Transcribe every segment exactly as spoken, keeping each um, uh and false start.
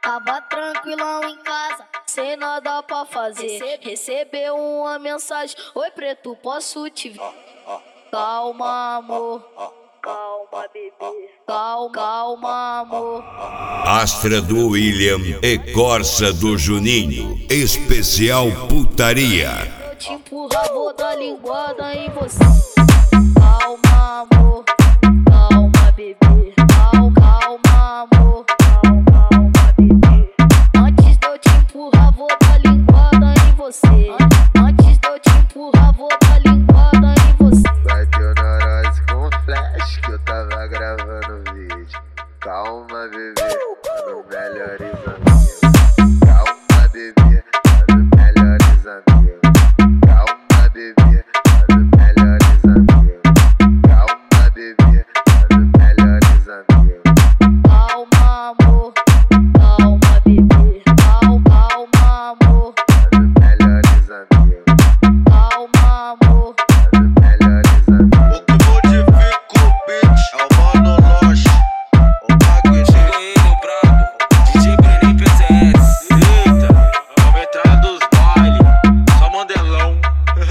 Tava tranquilão em casa, sem nada pra fazer. Recebeu uma mensagem: oi preto, posso te ver? Calma, amor. Calma, bebê. Calma, calma, amor. Astra do William e Corsa do Juninho. Especial putaria. Eu te empurrar, vou dar linguada em você. Calma, amor. Calma, bebê. Calma, calma, amor. Calma, calma, bebê. Antes de eu te empurrar, vou dar linguada em você. Antes de eu te empurrar, vou dar linguada em você. Bateu neurose com flash que eu tava gravando vídeo. Calma, bebê, mano, melhores amigos. Calma, bebê, mano, melhores amigos. Calma, bebê, mano, melhores amigos. Calma, bebê, mano, melhores amigos. Calma, amor. Calma, bebê. Calma, calma, amor. Mano, melhores amigos. Calma, amor. Mano, melhores amigos. O que modifica o beat é o Mano Loche. O bagulho chega ele, o brabo. D J Brenin P C S. Eita, é a entrada dos baile. Só mandelão.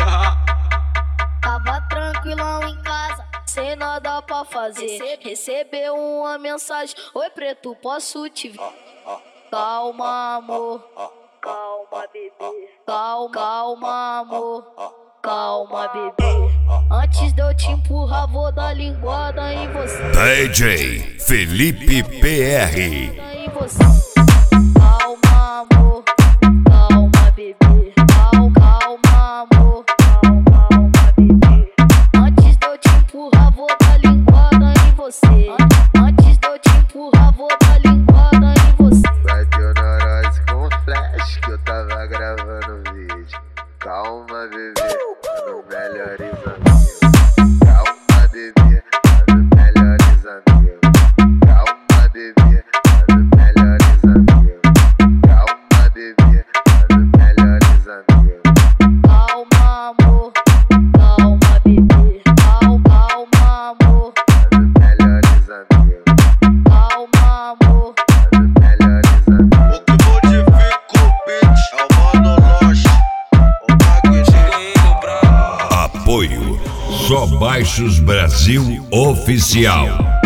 Tava tranquilão em casa, sem nada pra fazer. Recebeu uma mensagem: oi preto, posso te ver? Calma, amor. Calma, bebê. Calma, calma, amor. Calma, bebê. Antes de eu te empurrar, vou dar linguada em você. D J Felipe P R. Em você. Calma, amor. Calma, bebê. Calma, calma, amor. Calma, calma, bebê. Antes de eu te empurrar, vou dar linguada em você. Antes de eu te empurrar, vou dar linguada em você. Bateu neurose com flash que eu tava gravando vídeo. Calma, bebê, mano, melhores amigos. Calma, bebê, mano, melhores amigos. Calma, bebê, mano, melhores amigos. Calma, bebê, mano, melhores amigos. Calma, amor. Calma, bebê. Calma, calma, amor. Mano, melhores amigos. Calma, amor. Mano, melhores amigos. O que modifica o beat é o Mano Loche. O bagulho chega ele, o brabo. Apoio Só Baixos Brasil Oficial.